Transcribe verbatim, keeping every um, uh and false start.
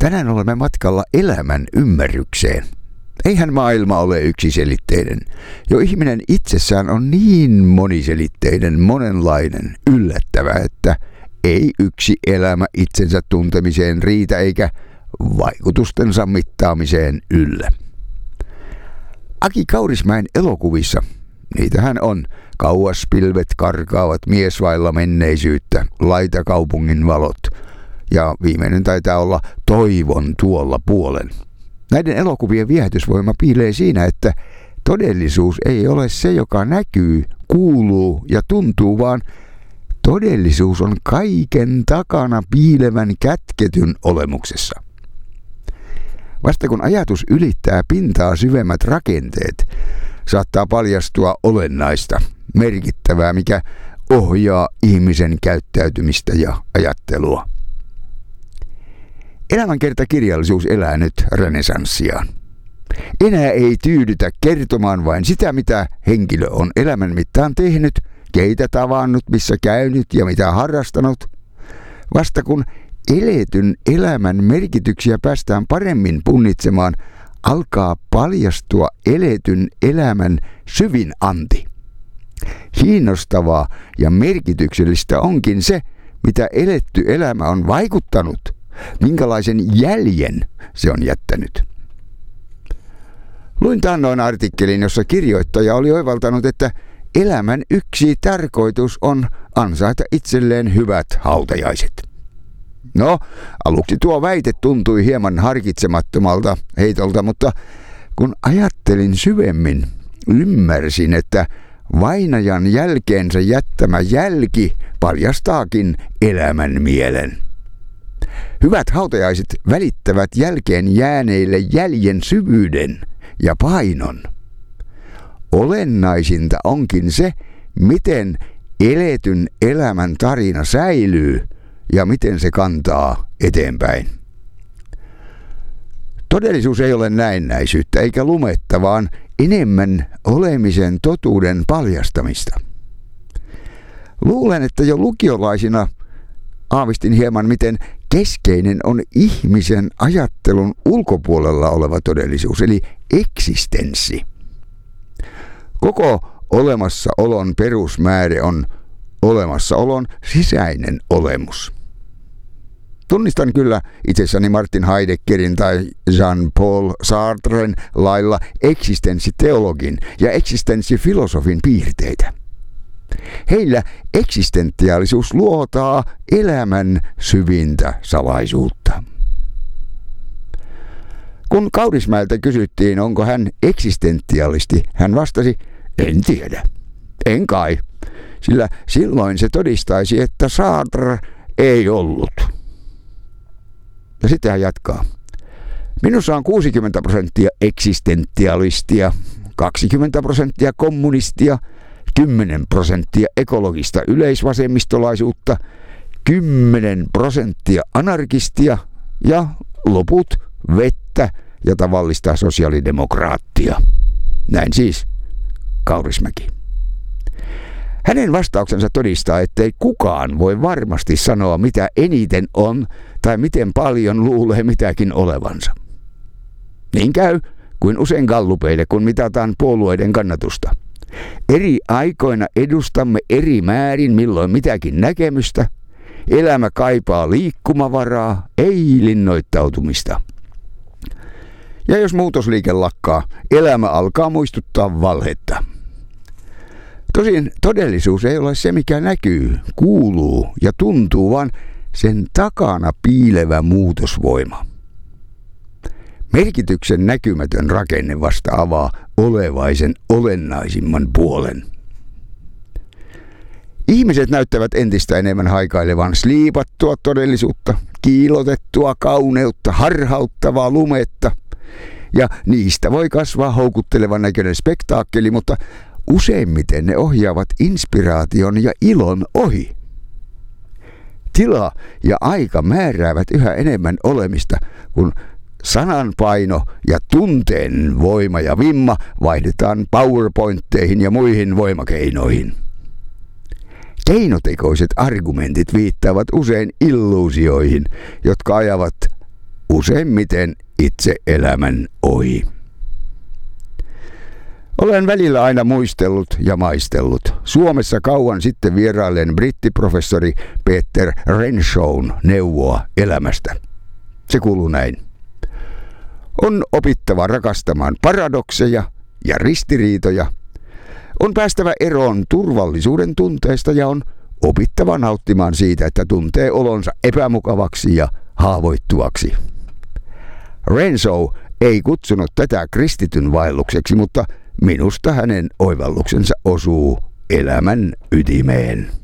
Tänään olemme matkalla elämän ymmärrykseen. Eihän maailma ole yksiselitteinen. Jo ihminen itsessään on niin moniselitteinen, monenlainen, yllättävä, että ei yksi elämä itsensä tuntemiseen riitä eikä vaikutustensa mittaamiseen yllä. Aki Kaurismäen elokuvissa, niitähän on, kauas pilvet karkaavat mies vailla menneisyyttä, laita kaupungin valot, ja viimeinen taitaa olla toivon tuolla puolen. Näiden elokuvien viehätysvoima piilee siinä, että todellisuus ei ole se, joka näkyy, kuuluu ja tuntuu, vaan todellisuus on kaiken takana piilevän kätketyn olemuksessa. Vasta kun ajatus ylittää pintaa syvemmät rakenteet, saattaa paljastua olennaista, merkittävää, mikä ohjaa ihmisen käyttäytymistä ja ajattelua. Elämänkertakirjallisuus elää nyt renesanssiaan. Enää ei tyydytä kertomaan vain sitä, mitä henkilö on elämän mittaan tehnyt, keitä tavannut, missä käynyt ja mitä harrastanut. Vasta kun eletyn elämän merkityksiä päästään paremmin punnitsemaan, alkaa paljastua eletyn elämän syvin anti. Kiinnostavaa ja merkityksellistä onkin se, mitä eletty elämä on vaikuttanut, minkälaisen jäljen se on jättänyt. Luin taannoin artikkelin, jossa kirjoittaja oli oivaltanut, että elämän yksi tarkoitus on ansaita itselleen hyvät hautajaiset. No, aluksi tuo väite tuntui hieman harkitsemattomalta heitolta, mutta kun ajattelin syvemmin, ymmärsin, että vainajan jälkeensä jättämä jälki paljastaakin elämän mielen. Hyvät hautajaiset välittävät jälkeen jääneille jäljen syvyyden ja painon. Olennaisinta onkin se, miten eletyn elämän tarina säilyy ja miten se kantaa eteenpäin. Todellisuus ei ole näennäisyyttä eikä lumetta, vaan enemmän olemisen totuuden paljastamista. Luulen, että jo lukiolaisina aavistin hieman, miten keskeinen on ihmisen ajattelun ulkopuolella oleva todellisuus, eli eksistenssi. Koko olemassaolon perusmääre on olemassaolon sisäinen olemus. Tunnistan kyllä itsessäni Martin Heideggerin tai Jean-Paul Sartren lailla eksistenssiteologin ja eksistenssifilosofin piirteitä. Heillä eksistentiaalisuus luotaa elämän syvintä salaisuutta. Kun Kaurismäeltä kysyttiin, onko hän eksistentialisti, hän vastasi, en tiedä, en kai, sillä silloin se todistaisi, että Sartre ei ollut. Ja sitten hän jatkaa. Minussa on kuusikymmentä prosenttia eksistentialistia, kaksikymmentä prosenttia kommunistia, kymmenen prosenttia ekologista yleisvasemmistolaisuutta, kymmenen prosenttia anarkistia ja loput vettä ja tavallista sosiaalidemokraattia. Näin siis Kaurismäki. Hänen vastauksensa todistaa, ettei kukaan voi varmasti sanoa, mitä eniten on tai miten paljon luulee mitäkin olevansa. Niin käy kuin usein gallupeille, kun mitataan puolueiden kannatusta. Eri aikoina edustamme eri määrin milloin mitäkin näkemystä. Elämä kaipaa liikkumavaraa, ei linnoittautumista. Ja jos muutosliike lakkaa, elämä alkaa muistuttaa valhetta. Tosin todellisuus ei ole se, mikä näkyy, kuuluu ja tuntuu, vaan sen takana piilevä muutosvoima. Merkityksen näkymätön rakenne vasta avaa olevaisen olennaisimman puolen. Ihmiset näyttävät entistä enemmän haikailevan sliipattua todellisuutta, kiilotettua kauneutta, harhauttavaa lumetta. Ja niistä voi kasvaa houkuttelevan näköinen spektaakkeli, mutta useimmiten ne ohjaavat inspiraation ja ilon ohi. Tila ja aika määräävät yhä enemmän olemista, kun sanan paino ja tunteen voima ja vimma vaihdetaan PowerPointteihin ja muihin voimakeinoihin. Keinotekoiset argumentit viittaavat usein illuusioihin, jotka ajavat useimmiten itse elämän ohi. Olen välillä aina muistellut ja maistellut Suomessa kauan sitten vierailleen brittiprofessori Peter Renshawn neuvoa elämästä. Se kuuluu näin. On opittava rakastamaan paradokseja ja ristiriitoja. On päästävä eroon turvallisuuden tunteesta ja on opittava nauttimaan siitä, että tuntee olonsa epämukavaksi ja haavoittuvaksi. Renshaw ei kutsunut tätä kristityn vaellukseksi, mutta minusta hänen oivalluksensa osuu elämän ytimeen.